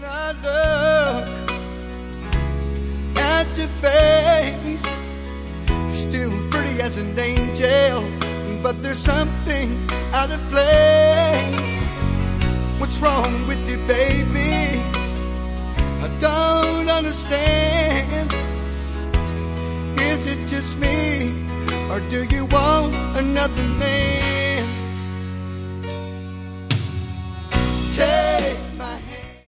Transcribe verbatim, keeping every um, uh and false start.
I look at your face, you're still pretty as an angel, but there's something out of place. What's wrong with you, baby? I don't understand. Is it just me, or do you want another man?